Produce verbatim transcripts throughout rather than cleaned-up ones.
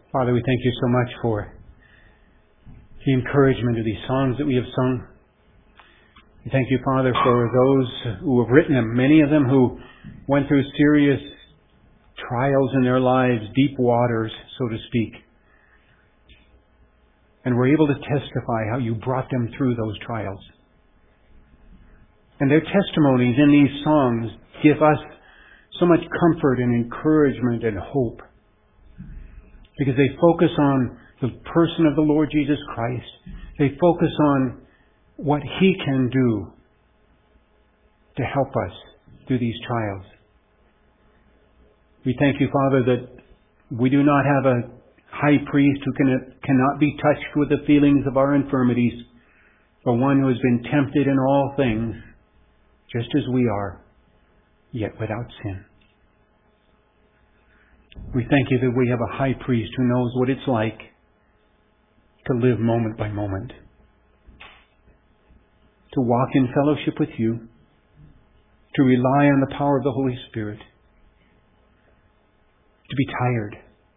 Father, we thank you so much for the encouragement of these songs that we have sung. We thank you, Father, for those who have written them, many of them who went through serious trials in their lives, deep waters, so to speak, and were able to testify how you brought them through those trials. And their testimonies in these songs give us so much comfort and encouragement and hope, because they focus on the person of the Lord Jesus Christ. They focus on what He can do to help us through these trials. We thank you, Father, that we do not have a high priest who can, cannot be touched with the feelings of our infirmities, but one who has been tempted in all things, just as we are, yet without sin. We thank you that we have a high priest who knows what it's like to live moment by moment, to walk in fellowship with you, to rely on the power of the Holy Spirit, to be tired,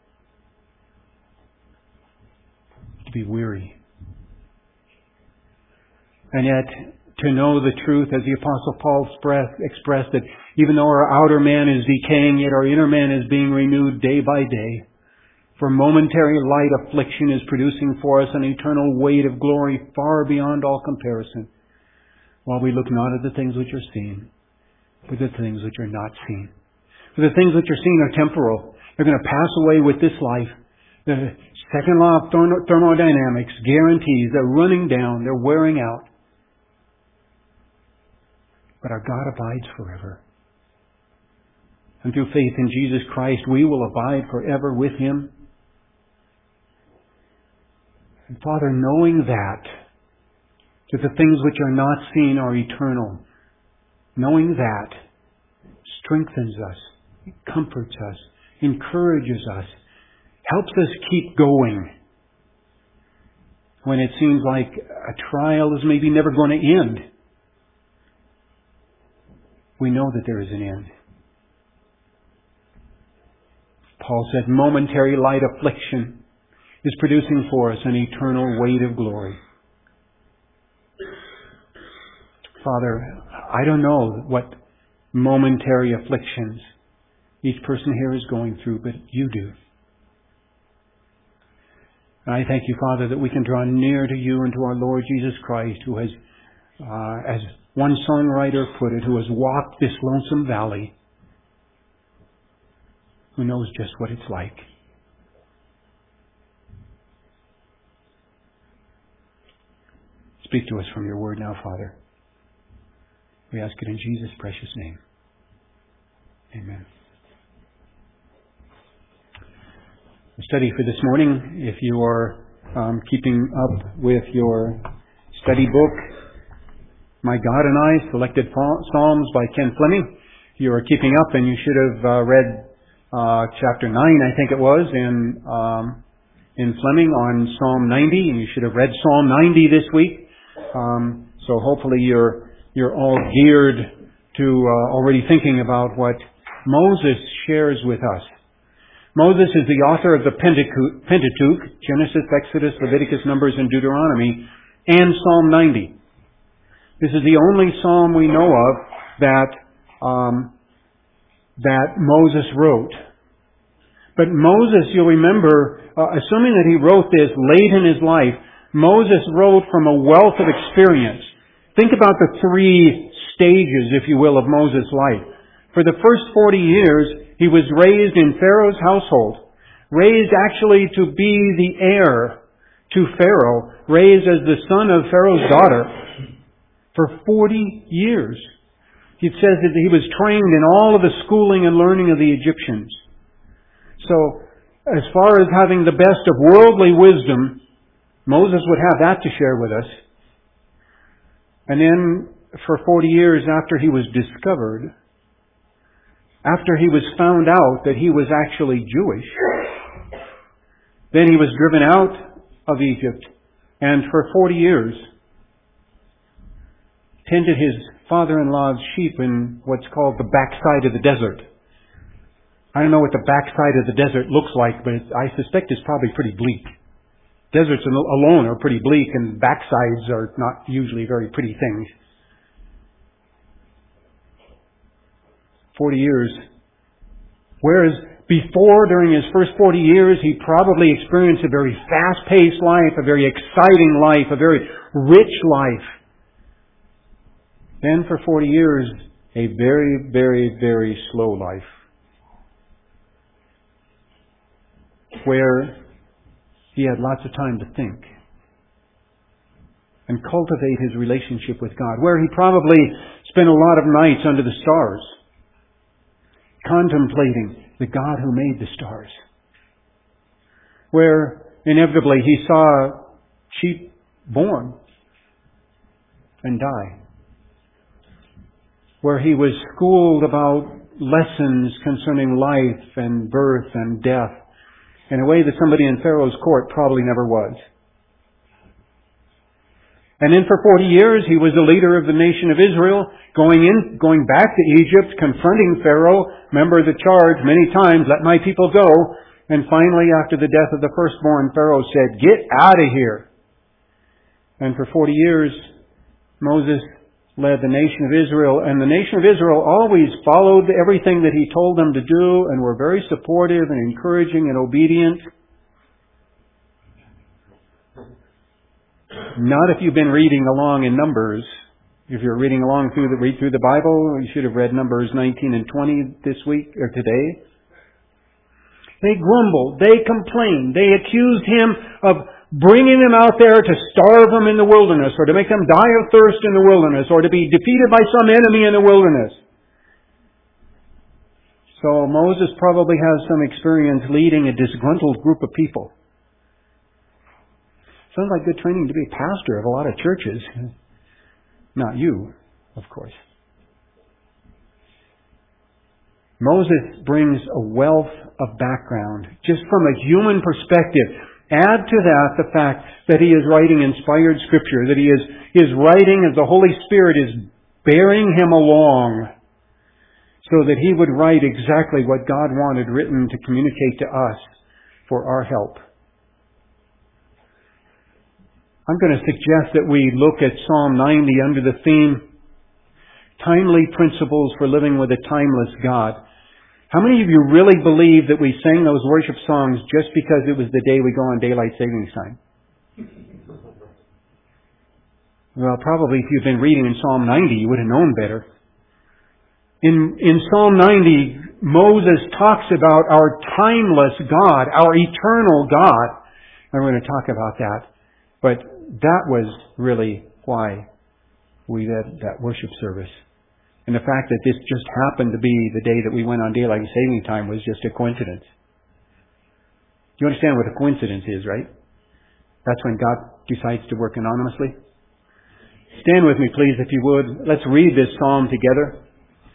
to be weary, and yet to know the truth, as the Apostle Paul expressed, that even though our outer man is decaying, yet our inner man is being renewed day by day. For momentary light affliction is producing for us an eternal weight of glory far beyond all comparison, while we look not at the things which are seen, but the things which are not seen. For the things which are seen are temporal. They're going to pass away with this life. The second law of thermodynamics guarantees they're running down, they're wearing out. But our God abides forever. And through faith in Jesus Christ, we will abide forever with Him. And Father, knowing that, that the things which are not seen are eternal, knowing that strengthens us, comforts us, encourages us, helps us keep going when it seems like a trial is maybe never going to end. We know that there is an end. Paul said, momentary light affliction is producing for us an eternal weight of glory. Father, I don't know what momentary afflictions each person here is going through, but you do. And I thank you, Father, that we can draw near to you and to our Lord Jesus Christ, who has, uh, as one songwriter put it, who has walked this lonesome valley, who knows just what it's like. Speak to us from your word now, Father. We ask it in Jesus' precious name. Amen. The study for this morning, if you are um, keeping up with your study book, My God and I, Selected Psalms by Ken Fleming. You are keeping up, and you should have uh, read uh, chapter nine, I think it was, in um, in Fleming on Psalm ninety, and you should have read Psalm ninety this week. Um, so hopefully you're you're all geared to uh, already thinking about what Moses shares with us. Moses is the author of the Pentateuch, Genesis, Exodus, Leviticus, Numbers, and Deuteronomy, and Psalm ninety. This is the only psalm we know of that um, that Moses wrote. But Moses, you'll remember, uh, assuming that he wrote this late in his life, Moses wrote from a wealth of experience. Think about the three stages, if you will, of Moses' life. For the first forty years, he was raised in Pharaoh's household, raised actually to be the heir to Pharaoh, raised as the son of Pharaoh's daughter. For forty years. It says that he was trained in all of the schooling and learning of the Egyptians. So, as far as having the best of worldly wisdom, Moses would have that to share with us. And then, for forty years after he was discovered, after he was found out that he was actually Jewish, then he was driven out of Egypt, and for forty years, tended his father-in-law's sheep in what's called the backside of the desert. I don't know what the backside of the desert looks like, but it, I suspect it's probably pretty bleak. Deserts alone are pretty bleak, and backsides are not usually very pretty things. Forty years. Whereas before, during his first forty years, he probably experienced a very fast-paced life, a very exciting life, a very rich life. Then for forty years, a very, very, very slow life, where he had lots of time to think and cultivate his relationship with God, where he probably spent a lot of nights under the stars, contemplating the God who made the stars, where inevitably he saw sheep born and die, where he was schooled about lessons concerning life and birth and death in a way that somebody in Pharaoh's court probably never was. And then for forty years he was the leader of the nation of Israel, going in, going back to Egypt, confronting Pharaoh. Remember the charge many times, let my people go. And finally, after the death of the firstborn, Pharaoh said, get out of here. And for forty years, Moses led the nation of Israel, and the nation of Israel always followed everything that he told them to do and were very supportive and encouraging and obedient. Not if you've been reading along in Numbers. If you're reading along through the read through the Bible, you should have read Numbers nineteen and twenty this week or today. They grumbled, they complained, they accused him of bringing them out there to starve them in the wilderness, or to make them die of thirst in the wilderness, or to be defeated by some enemy in the wilderness. So Moses probably has some experience leading a disgruntled group of people. Sounds like good training to be a pastor of a lot of churches. Not you, of course. Moses brings a wealth of background, just from a human perspective. Add to that the fact that he is writing inspired Scripture, that he is, he is writing as the Holy Spirit is bearing him along, so that he would write exactly what God wanted written to communicate to us for our help. I'm going to suggest that we look at Psalm ninety under the theme, Timely Principles for Living with a Timeless God. How many of you really believe that we sang those worship songs just because it was the day we go on daylight savings time? Well, probably if you've been reading in Psalm ninety, you would have known better. In, in Psalm ninety, Moses talks about our timeless God, our eternal God. And we're going to talk about that. But that was really why we had that worship service. And the fact that this just happened to be the day that we went on daylight saving time was just a coincidence. You understand what a coincidence is, right? That's when God decides to work anonymously. Stand with me, please, if you would. Let's read this psalm together.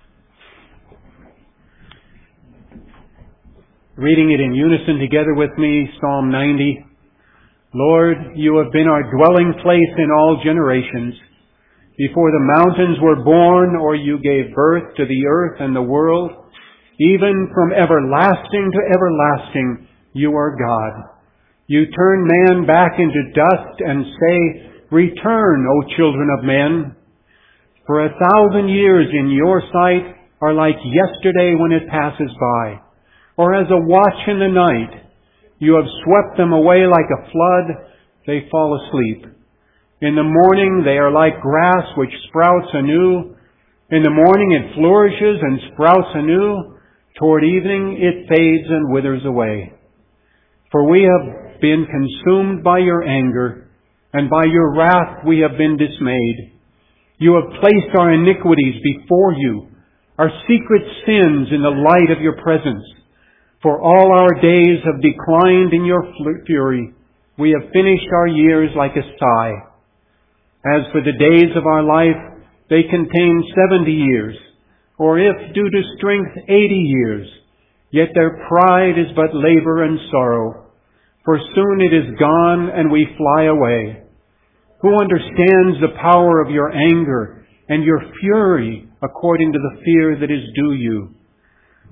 Reading it in unison together with me, Psalm ninety. Lord, you have been our dwelling place in all generations. Before the mountains were born, or you gave birth to the earth and the world, even from everlasting to everlasting, you are God. You turn man back into dust and say, return, O children of men. For a thousand years in your sight are like yesterday when it passes by, or as a watch in the night. You have swept them away like a flood. They fall asleep. In the morning they are like grass which sprouts anew. In the morning it flourishes and sprouts anew. Toward evening it fades and withers away. For we have been consumed by your anger, and by your wrath we have been dismayed. You have placed our iniquities before you, our secret sins in the light of your presence. For all our days have declined in your fury. We have finished our years like a sigh. As for the days of our life, they contain seventy years, or if due to strength eighty years. Yet their pride is but labor and sorrow. For soon it is gone and we fly away. Who understands the power of your anger and your fury according to the fear that is due you?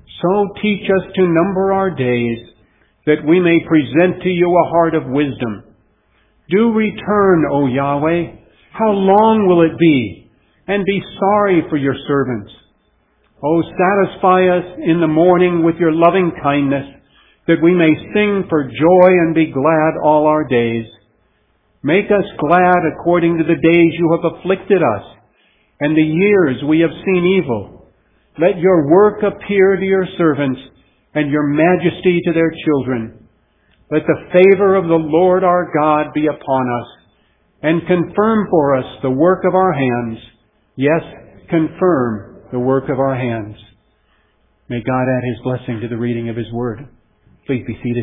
So teach us to number our days, that we may present to you a heart of wisdom. Do return, O Yahweh. How long will it be? And be sorry for your servants. O satisfy us in the morning with your loving kindness, that we may sing for joy and be glad all our days. Make us glad according to the days you have afflicted us, and the years we have seen evil. Let your work appear to your servants, and your majesty to their children. Let the favor of the Lord our God be upon us, and confirm for us the work of our hands. Yes, confirm the work of our hands. May God add His blessing to the reading of His Word. Please be seated.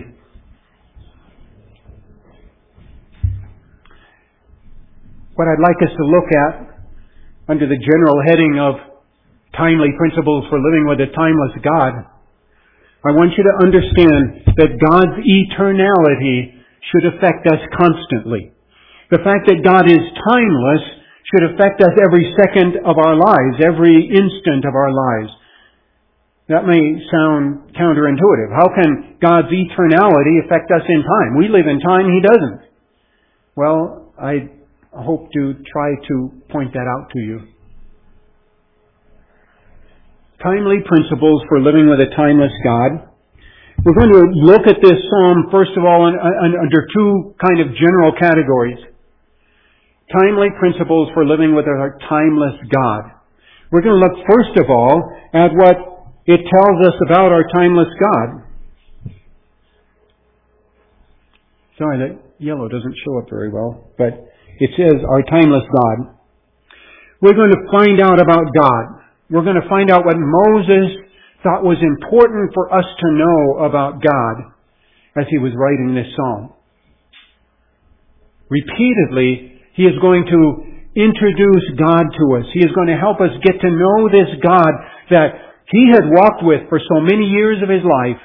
What I'd like us to look at under the general heading of timely principles for living with a timeless God, I want you to understand that God's eternality should affect us constantly. The fact that God is timeless should affect us every second of our lives, every instant of our lives. That may sound counterintuitive. How can God's eternality affect us in time? We live in time, He doesn't. Well, I hope to try to point that out to you. Timely principles for living with a timeless God. We're going to look at this psalm, first of all, in, in, under two kind of general categories. Timely principles for living with a timeless God. We're going to look, first of all, at what it tells us about our timeless God. Sorry, that yellow doesn't show up very well, but it says our timeless God. We're going to find out about God. We're going to find out what Moses thought was important for us to know about God as he was writing this psalm. Repeatedly, he is going to introduce God to us. He is going to help us get to know this God that he had walked with for so many years of his life.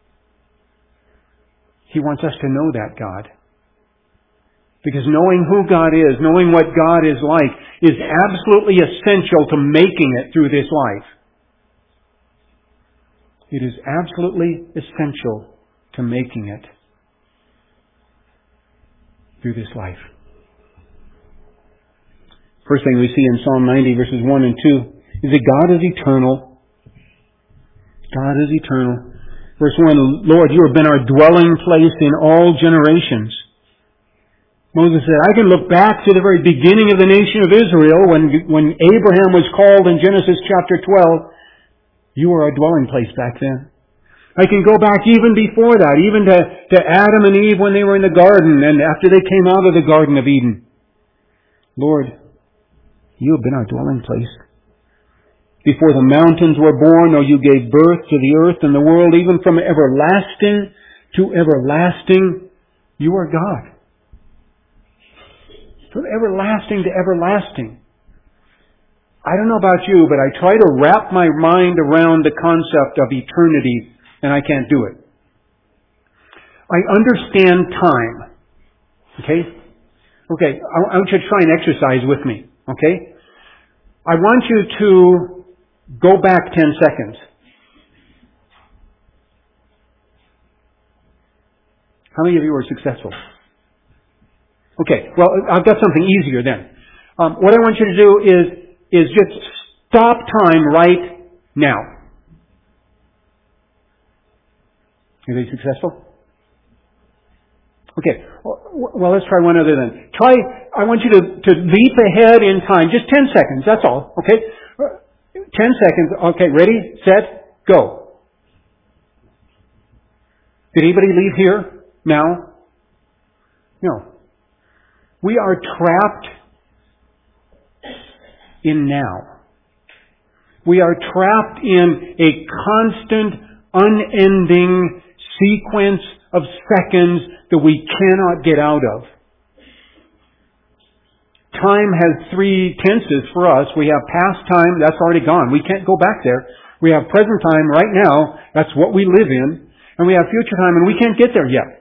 He wants us to know that God. Because knowing who God is, knowing what God is like, is absolutely essential to making it through this life. It is absolutely essential to making it through this life. First thing we see in Psalm ninety, verses one and two, is that God is eternal. God is eternal. Verse one, Lord, you have been our dwelling place in all generations. Moses said, I can look back to the very beginning of the nation of Israel when, when Abraham was called in Genesis chapter twelve. You were a dwelling place back then. I can go back even before that, even to, to Adam and Eve when they were in the garden and after they came out of the Garden of Eden. Lord, you have been our dwelling place. Before the mountains were born, or you gave birth to the earth and the world, even from everlasting to everlasting, you are God. From everlasting to everlasting. I don't know about you, but I try to wrap my mind around the concept of eternity, and I can't do it. I understand time. Okay? Okay, I want you to try and exercise with me. Okay? I want you to go back ten seconds. How many of you were successful? Okay, well, I've got something easier then. Um, what I want you to do is, is just stop time right now. Are they successful? Okay, well, let's try one other then. Try, I want you to, to leap ahead in time, just ten seconds, that's all, okay? ten seconds, okay, ready, set, go. Did anybody leave here now? No. We are trapped in now. We are trapped in a constant, unending sequence of seconds that we cannot get out of. Time has three tenses for us. We have past time, that's already gone. We can't go back there. We have present time right now, that's what we live in. And we have future time, and we can't get there yet.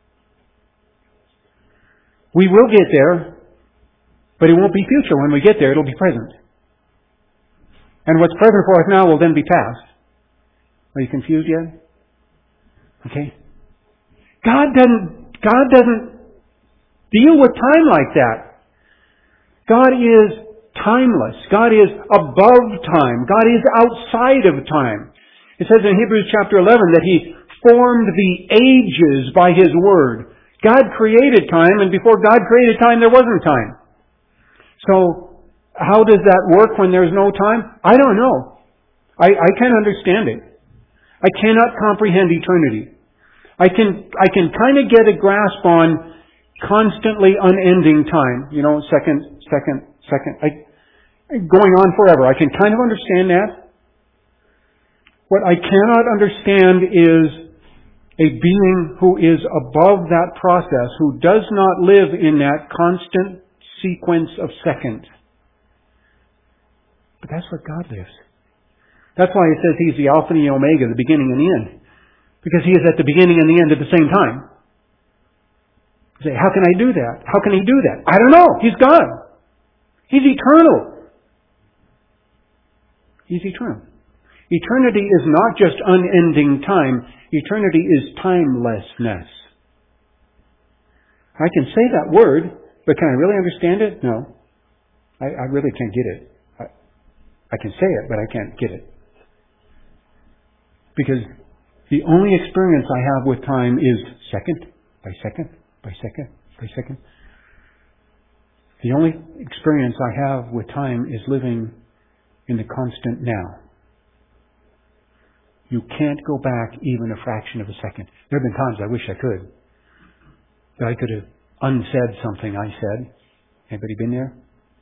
We will get there, but it won't be future when we get there. It'll be present. And what's present for us now will then be past. Are you confused yet? Okay. God doesn't, God doesn't deal with time like that. God is timeless. God is above time. God is outside of time. It says in Hebrews chapter eleven that He formed the ages by His Word. God created time, and before God created time, there wasn't time. So, how does that work when there's no time? I don't know. I, I can't understand it. I cannot comprehend eternity. I can, I can kind of get a grasp on constantly unending time. You know, second, second, second. I, going on forever. I can kind of understand that. What I cannot understand is a being who is above that process, who does not live in that constant sequence of seconds. But that's where God lives. That's why it says He's the Alpha and the Omega, the beginning and the end. Because He is at the beginning and the end at the same time. You say, how can I do that? How can He do that? I don't know. He's God. He's eternal. He's eternal. Eternity is not just unending time. Eternity is timelessness. I can say that word, but can I really understand it? No. I, I really can't get it. I, I can say it, but I can't get it. Because the only experience I have with time is second by second by second by second. The only experience I have with time is living in the constant now. You can't go back even a fraction of a second. There have been times I wish I could. That I could have unsaid something I said. Anybody been there?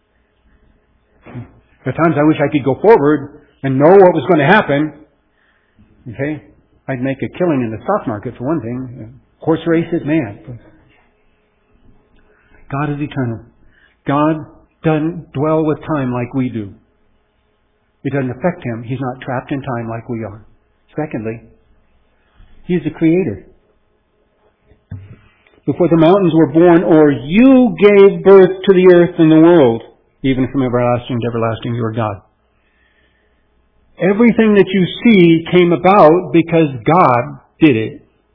There are times I wish I could go forward and know what was going to happen. Okay? I'd make a killing in the stock market for one thing. Horse races, man. God is eternal. God doesn't dwell with time like we do. It doesn't affect Him. He's not trapped in time like we are. Secondly, He is the Creator. Before the mountains were born, or you gave birth to the earth and the world, even from everlasting to everlasting, you are God. Everything that you see came about because God did it.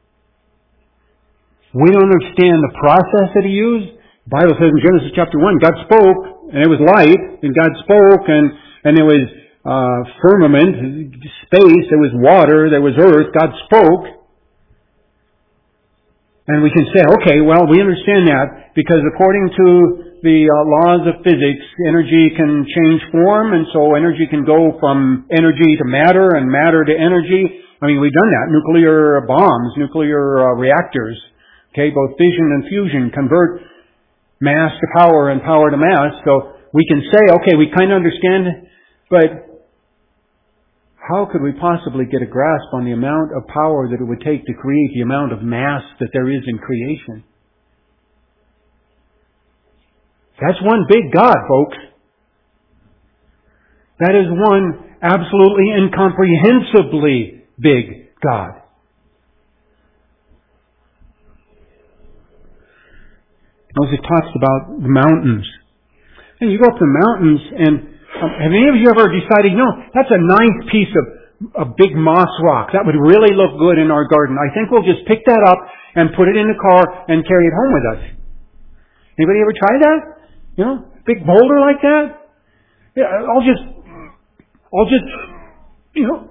We don't understand the process that He used. The Bible says in Genesis chapter one, God spoke, and it was light, and God spoke, and, and there was uh, firmament, space, there was water, there was earth. God spoke. And we can say, okay, well, we understand that because according to the uh, laws of physics, energy can change form, and so energy can go from energy to matter and matter to energy. I mean, we've done that. Nuclear bombs, nuclear uh, reactors, okay, both fission and fusion convert mass to power and power to mass. So we can say, okay, we kind of understand, but how could we possibly get a grasp on the amount of power that it would take to create the amount of mass that there is in creation? That's one big God, folks. That is one absolutely incomprehensibly big God. Moses talks about the mountains. And you go up to the mountains and Um, have any of you ever decided, no, that's a nice piece of a big moss rock. That would really look good in our garden. I think we'll just pick that up and put it in the car and carry it home with us. Anybody ever try that? You know, big boulder like that? Yeah, I'll just, I'll just, you know.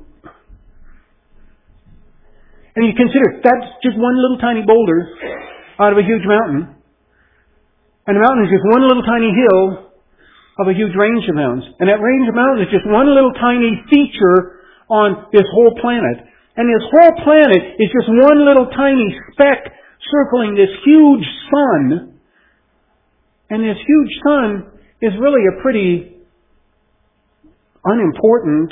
And you consider that's just one little tiny boulder out of a huge mountain. And the mountain is just one little tiny hill of a huge range of mountains. And that range of mountains is just one little tiny feature on this whole planet. And this whole planet is just one little tiny speck circling this huge sun. And this huge sun is really a pretty unimportant,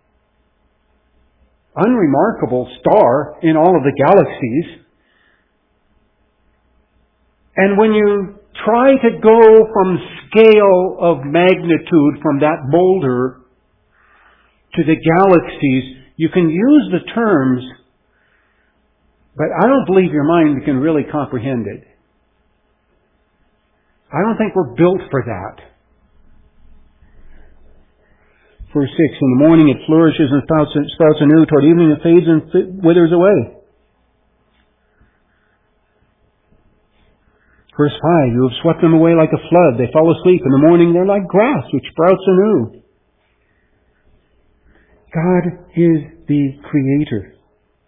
unremarkable star in all of the galaxies. And when you try to go from scale of magnitude from that boulder to the galaxies, you can use the terms, but I don't believe your mind can really comprehend it. I don't think we're built for that. Verse six, in the morning it flourishes and sprouts, sprouts anew. Toward evening it fades and withers away. Verse five, you have swept them away like a flood. They fall asleep. In the morning they're like grass which sprouts anew. God is the Creator.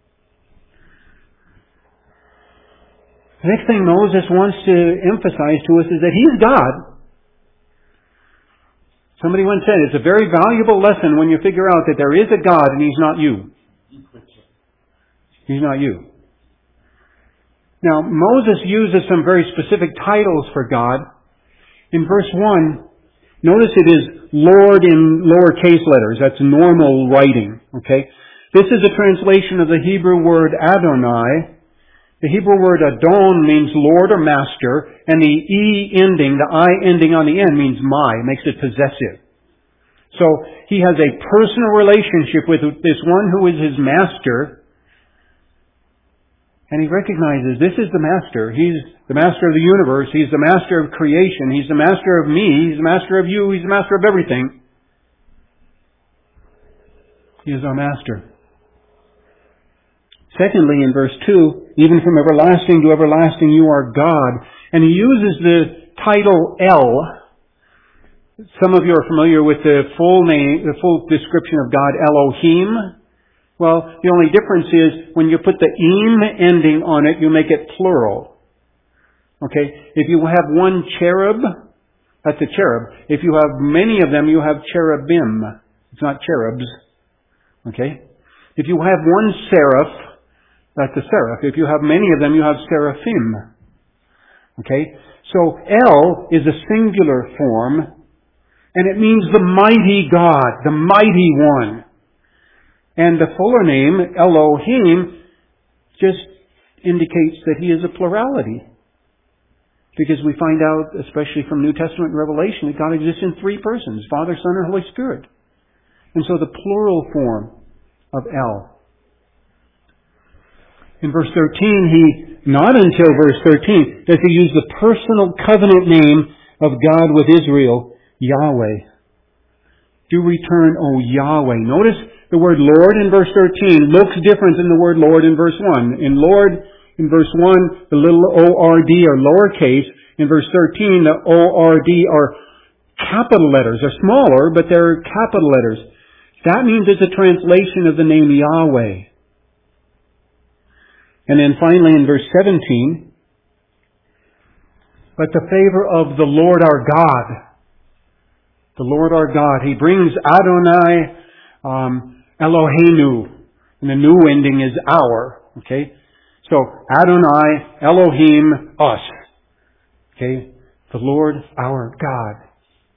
The next thing Moses wants to emphasize to us is that He's God. Somebody once said it's a very valuable lesson when you figure out that there is a God and He's not you. He's not you. Now, Moses uses some very specific titles for God. In verse one, notice it is Lord in lowercase letters. That's normal writing. Okay? This is a translation of the Hebrew word Adonai. The Hebrew word Adon means Lord or Master, and the E ending, the I ending on the end means my. It makes it possessive. So, He has a personal relationship with this one who is His Master. And He recognizes this is the Master. He's the Master of the universe. He's the Master of creation. He's the Master of me. He's the Master of you. He's the Master of everything. He is our Master. Secondly, in verse two, even from everlasting to everlasting you are God. And He uses the title El. Some of you are familiar with the full name, the full description of God, Elohim. Well, the only difference is when you put the im ending on it, you make it plural. Okay? If you have one cherub, that's a cherub. If you have many of them, you have cherubim. It's not cherubs. Okay? If you have one seraph, that's a seraph. If you have many of them, you have seraphim. Okay? So, El is a singular form, and it means the mighty God, the mighty one. And the fuller name, Elohim, just indicates that He is a plurality. Because we find out, especially from New Testament Revelation, that God exists in three persons, Father, Son, and Holy Spirit. And so the plural form of El. In verse thirteen, He, not until verse thirteen, does He use the personal covenant name of God with Israel, Yahweh. Do return, O Yahweh. Notice the word Lord in verse thirteen looks different than the word Lord in verse one. In Lord, in verse one, the little O R D are lowercase. In verse thirteen, the O R D are capital letters. They're smaller, but they're capital letters. That means it's a translation of the name Yahweh. And then finally in verse seventeen, but the favor of the Lord our God. The Lord our God. He brings Adonai, um, Eloheinu. And the new ending is our. Okay? So, Adonai, Elohim, us. Okay? The Lord our God.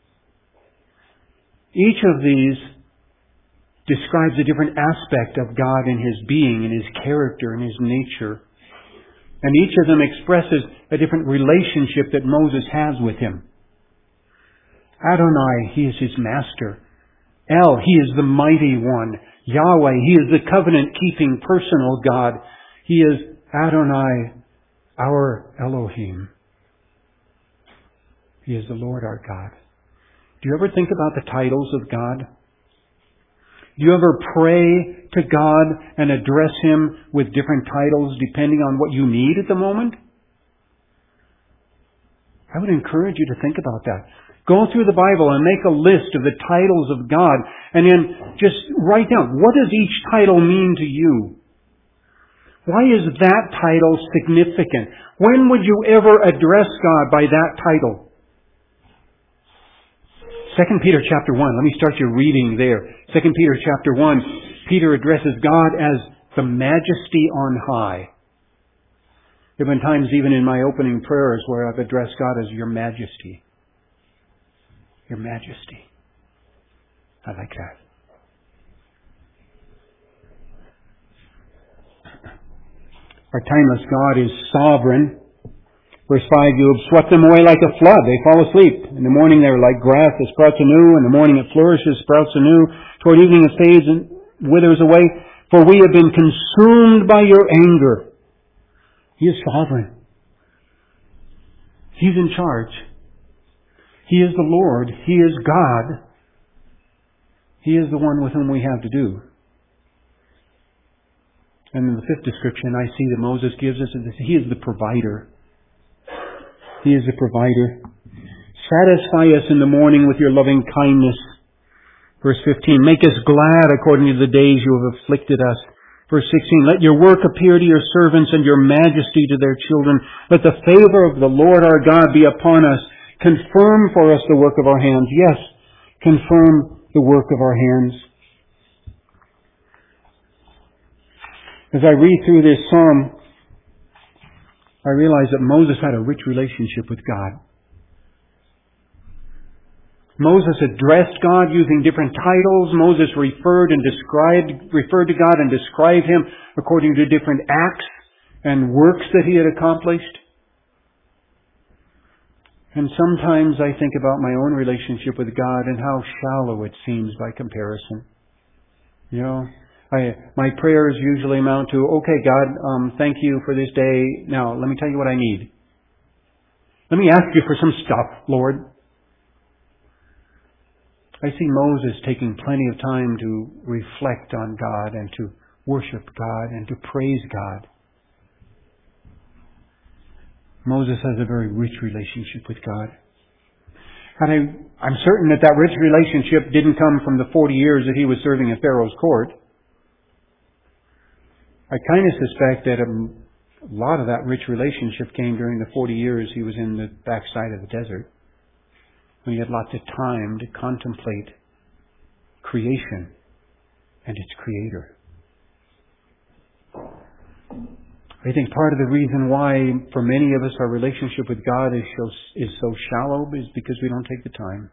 Each of these describes a different aspect of God in His being, in His character, in His nature. And each of them expresses a different relationship that Moses has with Him. Adonai, He is His Master. El, He is the mighty one. Yahweh, He is the covenant-keeping personal God. He is Adonai, our Elohim. He is the Lord our God. Do you ever think about the titles of God? Do you ever pray to God and address Him with different titles depending on what you need at the moment? I would encourage you to think about that. Go through the Bible and make a list of the titles of God, and then just write down, what does each title mean to you? Why is that title significant? When would you ever address God by that title? Second Peter chapter one. Let me start your reading there. Second Peter chapter one. Peter addresses God as the majesty on high. There have been times even in my opening prayers where I've addressed God as your majesty. Your majesty. I like that. Our timeless God is sovereign. Verse five, you have swept them away like a flood. They fall asleep. In the morning they are like grass that sprouts anew. In the morning it flourishes, sprouts anew. Toward evening it fades and withers away. For we have been consumed by your anger. He is sovereign. He's in charge. He is the Lord. He is God. He is the one with whom we have to do. And in the fifth description I see that Moses gives us is that He is the provider. He is the provider. Satisfy us in the morning with your loving kindness. Verse fifteen, make us glad according to the days you have afflicted us. Verse sixteen, let your work appear to your servants and your majesty to their children. Let the favor of the Lord our God be upon us. Confirm for us the work of our hands. Yes, confirm the work of our hands. As I read through this psalm, I realize that Moses had a rich relationship with God. Moses addressed God using different titles. Moses referred and described, referred to God and described Him according to different acts and works that he had accomplished. And sometimes I think about my own relationship with God and how shallow it seems by comparison. You know, I, my prayers usually amount to, okay, God, um, thank you for this day. Now, let me tell you what I need. Let me ask you for some stuff, Lord. I see Moses taking plenty of time to reflect on God and to worship God and to praise God. Moses has a very rich relationship with God. And I, I'm certain that that rich relationship didn't come from the forty years that he was serving in Pharaoh's court. I kind of suspect that a, a lot of that rich relationship came during the forty years he was in the backside of the desert, when he had lots of time to contemplate creation and its Creator. I think part of the reason why, for many of us, our relationship with God is so, is so shallow is because we don't take the time.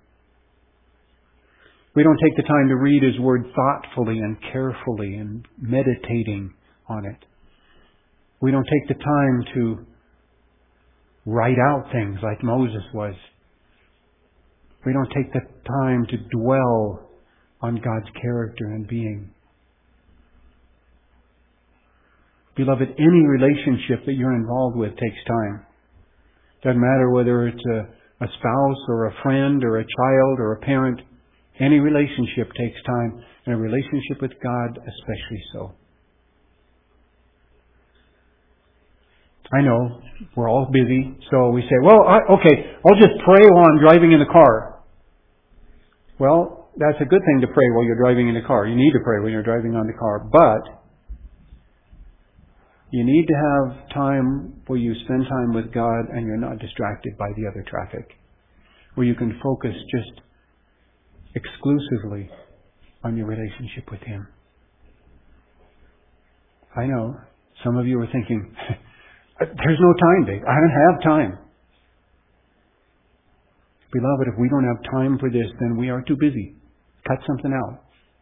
We don't take the time to read His Word thoughtfully and carefully and meditating on it. We don't take the time to write out things like Moses was. We don't take the time to dwell on God's character and being. Beloved, any relationship that you're involved with takes time. Doesn't matter whether it's a, a spouse or a friend or a child or a parent. Any relationship takes time, and a relationship with God especially so. I know, we're all busy, so we say, well, I, okay, I'll just pray while I'm driving in the car. Well, that's a good thing to pray while you're driving in the car. You need to pray when you're driving on the car, but you need to have time where you spend time with God and you're not distracted by the other traffic, where you can focus just exclusively on your relationship with Him. I know, some of you are thinking, there's no time, Dave. I don't have time. Beloved, if we don't have time for this, then we are too busy. Cut something out.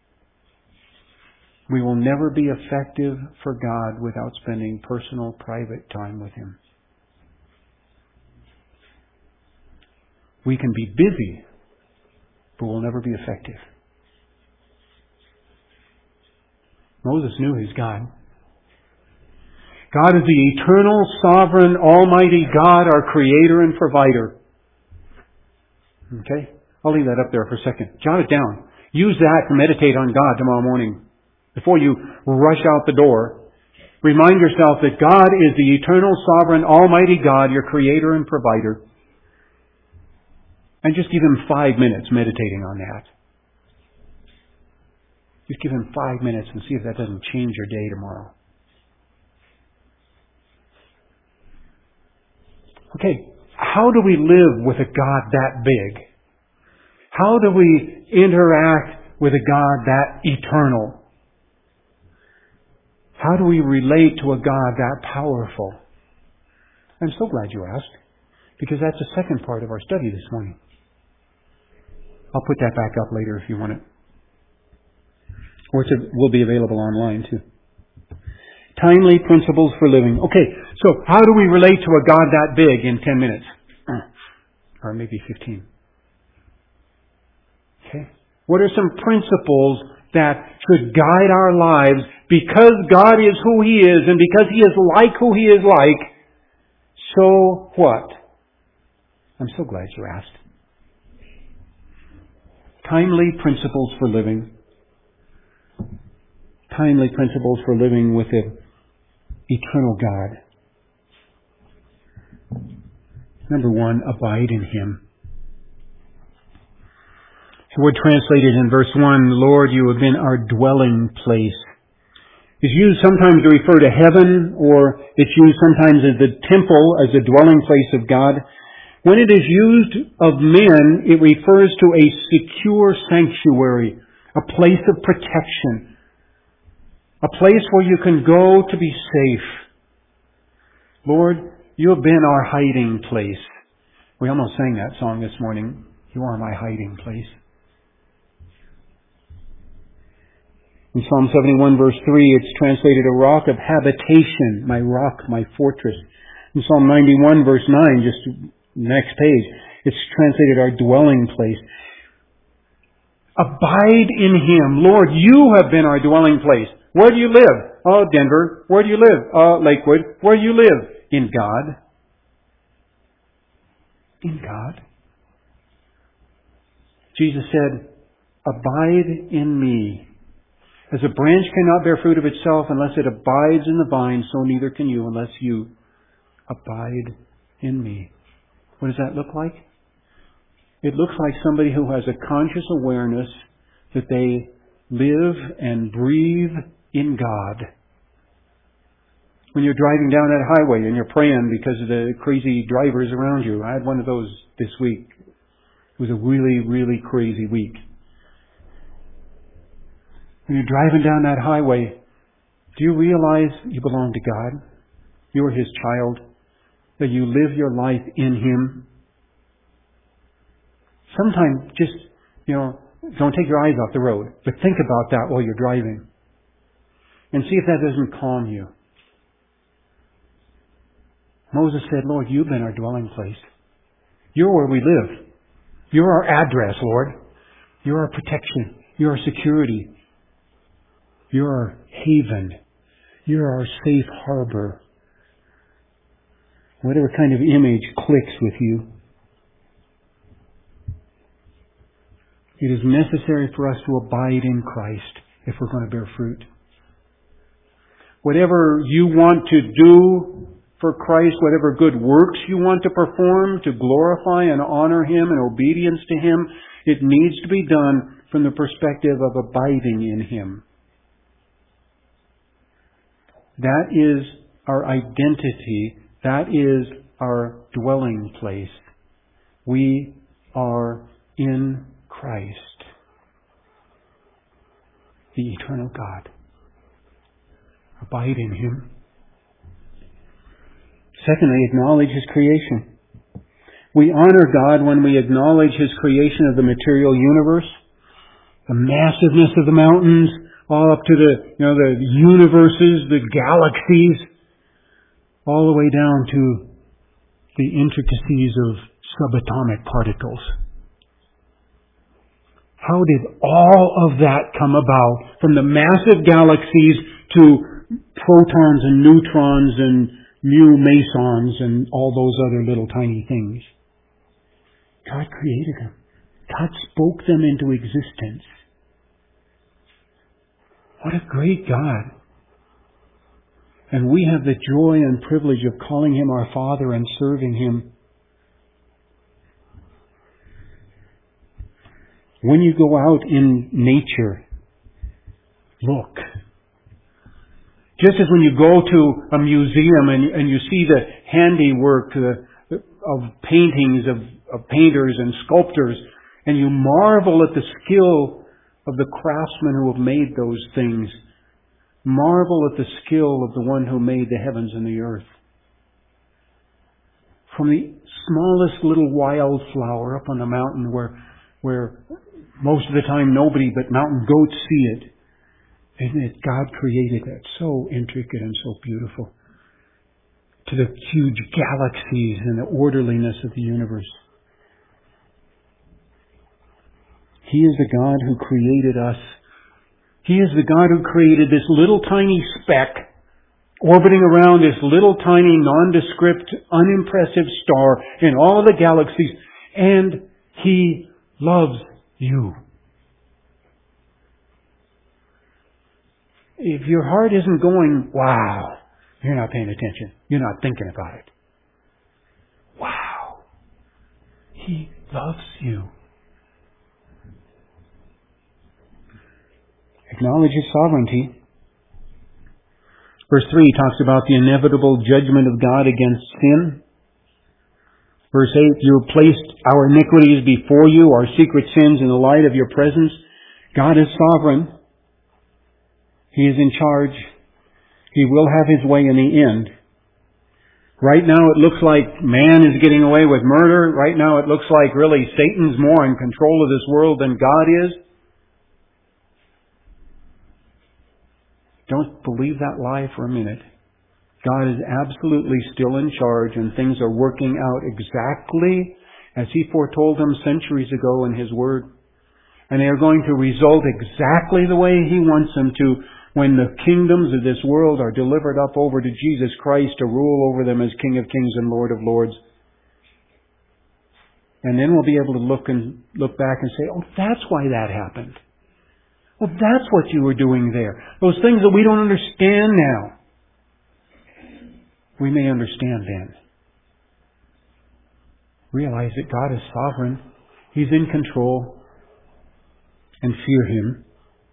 We will never be effective for God without spending personal, private time with Him. We can be busy, but we'll never be effective. Moses knew his God. God is the eternal, sovereign, almighty God, our Creator and provider. Okay? I'll leave that up there for a second. Jot it down. Use that to meditate on God tomorrow morning. Before you rush out the door, remind yourself that God is the eternal, sovereign, almighty God, your Creator and provider. And just give Him five minutes meditating on that. Just give Him five minutes and see if that doesn't change your day tomorrow. Okay, how do we live with a God that big? How do we interact with a God that eternal? How do we relate to a God that powerful? I'm so glad you asked, because that's the second part of our study this morning. I'll put that back up later if you want it. Or it will be available online too. Timely principles for living. Okay, so how do we relate to a God that big in ten minutes? Or maybe fifteen. Okay. What are some principles that should guide our lives because God is who He is and because He is like who He is like? So what? I'm so glad you asked. Timely principles for living. timely principles for living with the eternal God. Number one, abide in Him. The word translated in verse one, Lord, you have been our dwelling place, is used sometimes to refer to heaven, or it's used sometimes as the temple, as the dwelling place of God. When it is used of men, it refers to a secure sanctuary, a place of protection, a place where you can go to be safe. Lord, you have been our hiding place. We almost sang that song this morning. You are my hiding place. In Psalm seventy-one verse three, it's translated a rock of habitation, my rock, my fortress. In Psalm ninety-one verse nine, just next page, it's translated our dwelling place. Abide in Him. Lord, you have been our dwelling place. Where do you live? Oh, Denver. Where do you live? Oh, Lakewood. Where do you live? In God. In God. Jesus said, abide in me. As a branch cannot bear fruit of itself unless it abides in the vine, so neither can you unless you abide in me. What does that look like? It looks like somebody who has a conscious awareness that they live and breathe in God. When you're driving down that highway and you're praying because of the crazy drivers around you. I had one of those this week. It was a really, really crazy week. When you're driving down that highway, do you realize you belong to God? You're His child. That you live your life in Him. Sometimes just, you know, don't take your eyes off the road, but think about that while you're driving. And see if that doesn't calm you. Moses said, Lord, you've been our dwelling place. You're where we live. You're our address, Lord. You're our protection. You're our security. You're our haven. You're our safe harbor. Whatever kind of image clicks with you. It is necessary for us to abide in Christ if we're going to bear fruit. Whatever you want to do for Christ, whatever good works you want to perform to glorify and honor Him in obedience to Him, it needs to be done from the perspective of abiding in Him. That is our identity. That is our dwelling place. We are in Christ, the eternal God. Abide in Him. Secondly, acknowledge His creation. We honor God when we acknowledge His creation of the material universe, the massiveness of the mountains, all up to the, you know, the universes, the galaxies, all the way down to the intricacies of subatomic particles. How did all of that come about? From the massive galaxies to protons and neutrons and mu mesons and all those other little tiny things. God created them. God spoke them into existence. What a great God. And we have the joy and privilege of calling Him our Father and serving Him. When you go out in nature, look. Just as when you go to a museum and, and you see the handiwork uh, of paintings of, of painters and sculptors, and you marvel at the skill of the craftsmen who have made those things, marvel at the skill of the one who made the heavens and the earth. From the smallest little wildflower up on the mountain where, where most of the time nobody but mountain goats see it, and it, God created that so intricate and so beautiful. To the huge galaxies and the orderliness of the universe. He is the God who created us. He is the God who created this little tiny speck orbiting around this little tiny nondescript, unimpressive star in all of the galaxies. And He loves you. if your heart isn't going, wow, you're not paying attention. You're not thinking about it. Wow. He loves you. Acknowledge His sovereignty. Verse three talks about the inevitable judgment of God against sin. Verse eight, you have placed our iniquities before you, our secret sins in the light of your presence. God is sovereign. He is in charge. He will have His way in the end. Right now it looks like man is getting away with murder. Right now it looks like really Satan's more in control of this world than God is. Don't believe that lie for a minute. God is absolutely still in charge, and things are working out exactly as He foretold them centuries ago in His Word. And they are going to result exactly the way He wants them to when the kingdoms of this world are delivered up over to Jesus Christ to rule over them as King of Kings and Lord of Lords. And then we'll be able to look and look back and say, oh, that's why that happened. Well, that's what you were doing there. Those things that we don't understand now, we may understand then. Realize that God is sovereign. He's in control. And fear Him.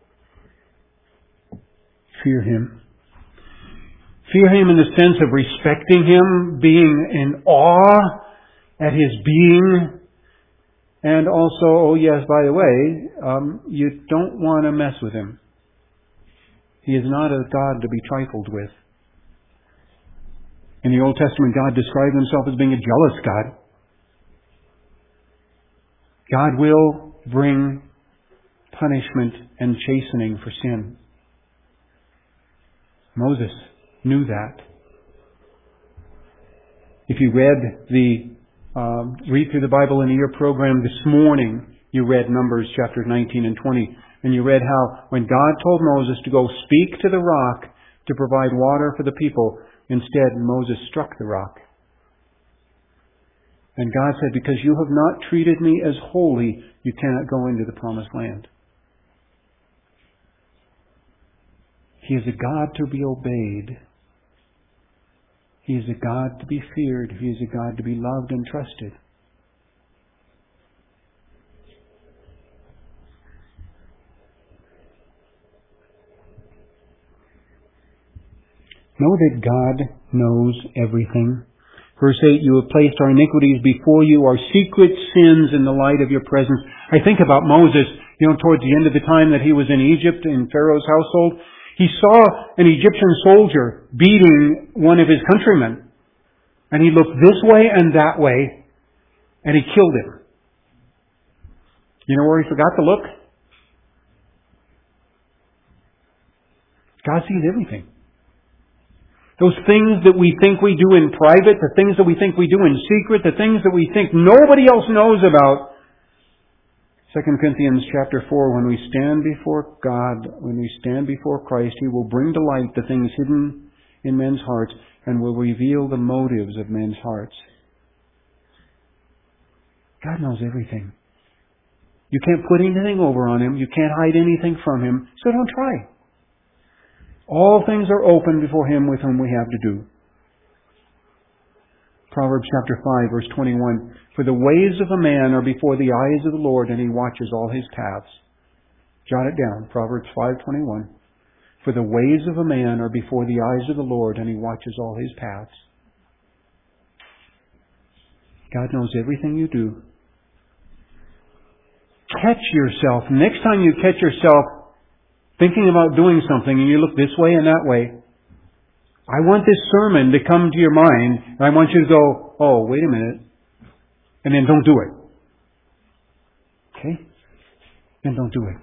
Fear Him. Fear Him in the sense of respecting Him, being in awe at His being. And also, oh yes, by the way, um, you don't want to mess with Him. He is not a God to be trifled with. In the Old Testament, God described Himself as being a jealous God. God will bring punishment and chastening for sin. Moses knew that. If you read the Um, read through the Bible in a year program this morning, you read Numbers chapters nineteen and twenty, and you read how when God told Moses to go speak to the rock to provide water for the people, instead Moses struck the rock. And God said, because you have not treated me as holy, you cannot go into the promised land. He is a God to be obeyed. He is a God to be feared. He is a God to be loved and trusted. Know that God knows everything. Verse eight, you have placed our iniquities before you, our secret sins in the light of your presence. I think about Moses, you know, towards the end of the time that he was in Egypt, in Pharaoh's household. He saw an Egyptian soldier beating one of his countrymen. And he looked this way and that way, and he killed him. You know where he forgot to look? God sees everything. Those things that we think we do in private, the things that we think we do in secret, the things that we think nobody else knows about. Second Corinthians chapter four, when we stand before God, when we stand before Christ, He will bring to light the things hidden in men's hearts and will reveal the motives of men's hearts. God knows everything. You can't put anything over on Him. You can't hide anything from Him. So don't try. All things are open before Him with whom we have to do. Proverbs chapter five, verse twenty-one. For the ways of a man are before the eyes of the Lord, and He watches all his paths. Jot it down. Proverbs five twenty-one. For the ways of a man are before the eyes of the Lord, and He watches all his paths. God knows everything you do. Catch yourself. Next time you catch yourself thinking about doing something and you look this way and that way, I want this sermon to come to your mind, and I want you to go, oh, wait a minute, and then don't do it. Okay? Then don't do it.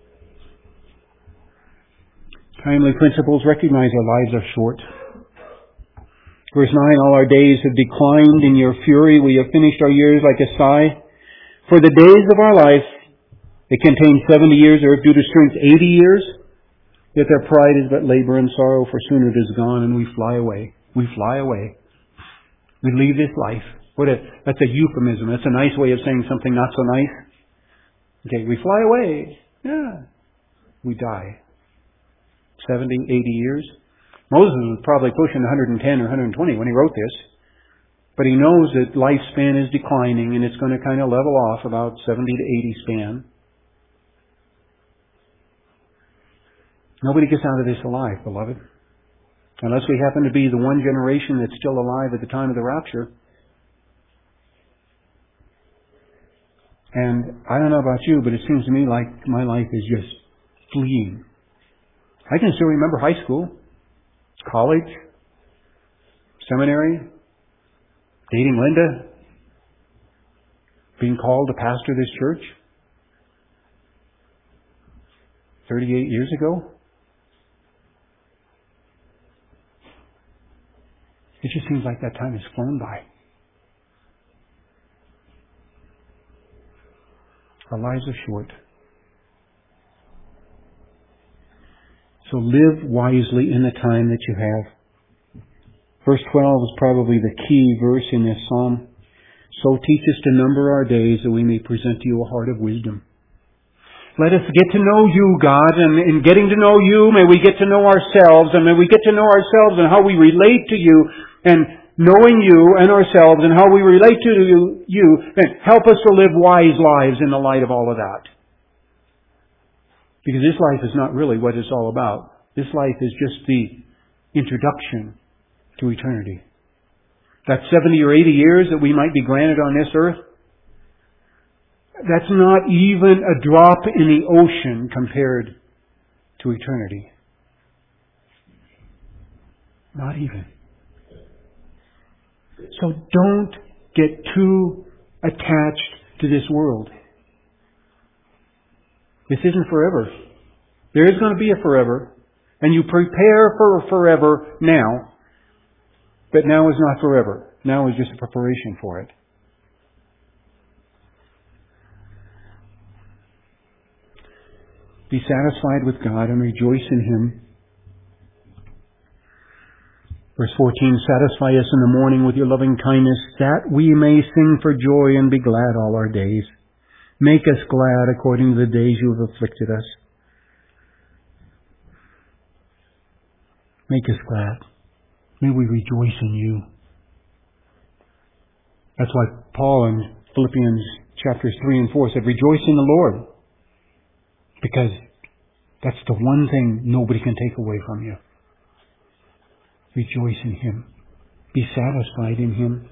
Timely principles recognize our lives are short. Verse nine, all our days have declined in your fury. We have finished our years like a sigh. For the days of our life, they contain seventy years, or if due to strength, eighty years. Yet their pride is but labor and sorrow, for soon it is gone, and we fly away. We fly away. We leave this life. What a, that's a euphemism. That's a nice way of saying something not so nice. Okay, we fly away. Yeah. We die. seventy, eighty years. Moses was probably pushing one hundred ten or one hundred twenty when he wrote this. But he knows that lifespan is declining and it's going to kind of level off about seventy to eighty span. Nobody gets out of this alive, beloved. Unless we happen to be the one generation that's still alive at the time of the rapture. And I don't know about you, but it seems to me like my life is just fleeing. I can still remember high school, college, seminary, dating Linda, being called to pastor this church thirty-eight years ago. It just seems like that time has flown by. Our lives are short. So live wisely in the time that you have. Verse twelve is probably the key verse in this psalm. So teach us to number our days that we may present to you a heart of wisdom. Let us get to know you, God, and in getting to know you, may we get to know ourselves, and may we get to know ourselves and how we relate to you, and knowing you and ourselves and how we relate to you, you, and help us to live wise lives in the light of all of that. Because this life is not really what it's all about. This life is just the introduction to eternity. That seventy or eighty years that we might be granted on this earth, that's not even a drop in the ocean compared to eternity. Not even. So don't get too attached to this world. This isn't forever. There is going to be a forever. And you prepare for a forever now. But now is not forever. Now is just a preparation for it. Be satisfied with God and rejoice in Him. Verse fourteen, satisfy us in the morning with your loving kindness, that we may sing for joy and be glad all our days. Make us glad according to the days you have afflicted us. Make us glad. May we rejoice in you. That's why Paul in Philippians chapters three and four said, rejoice in the Lord. Because that's the one thing nobody can take away from you. Rejoice in Him. Be satisfied in Him.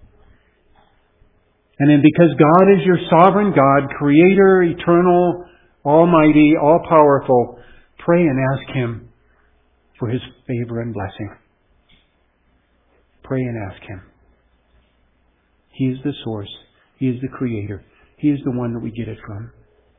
And then because God is your sovereign God, Creator, eternal, almighty, all-powerful, pray and ask Him for His favor and blessing. Pray and ask Him. He is the source. He is the Creator. He is the one that we get it from.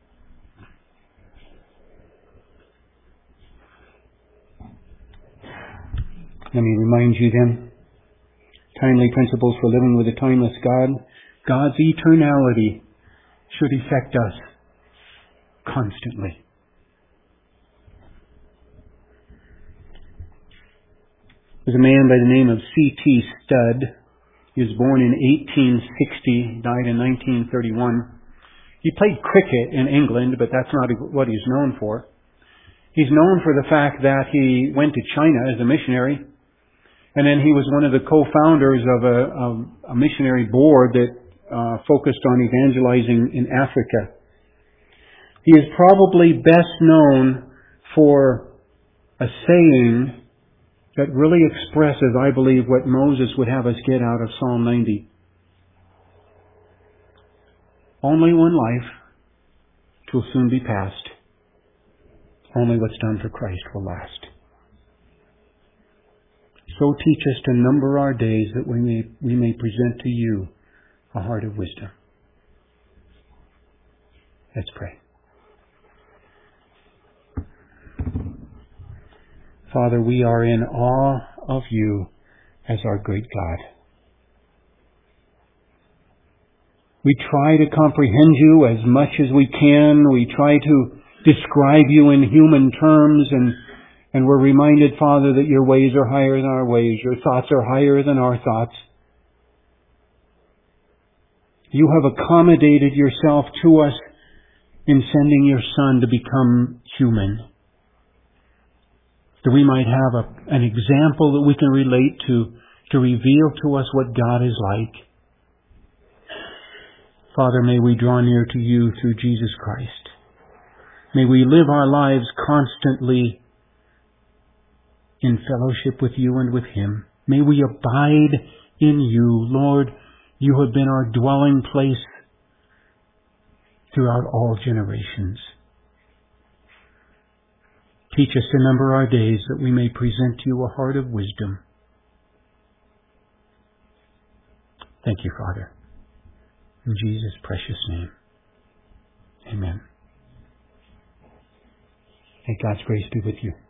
Let me remind you then, timely principles for living with a timeless God. God's eternality should affect us constantly. There's a man by the name of C T Studd. He was born in eighteen sixty, died in nineteen thirty-one. He played cricket in England, but that's not what he's known for. He's known for the fact that he went to China as a missionary. And then he was one of the co-founders of a, a, a missionary board that uh, focused on evangelizing in Africa. He is probably best known for a saying that really expresses, I believe, what Moses would have us get out of Psalm ninety. Only one life, 'twill soon be past. Only what's done for Christ will last. So teach us to number our days that we may, we may present to you a heart of wisdom. Let's pray. Father, we are in awe of you as our great God. We try to comprehend you as much as we can. We try to describe you in human terms, and And we're reminded, Father, that your ways are higher than our ways. Your thoughts are higher than our thoughts. You have accommodated yourself to us in sending your Son to become human. that we might have a, an example that we can relate to, to reveal to us what God is like. Father, may we draw near to you through Jesus Christ. May we live our lives constantly in fellowship with you and with Him. May we abide in you. Lord, you have been our dwelling place throughout all generations. Teach us to number our days that we may present to you a heart of wisdom. Thank you, Father. In Jesus' precious name. Amen. May God's grace be with you.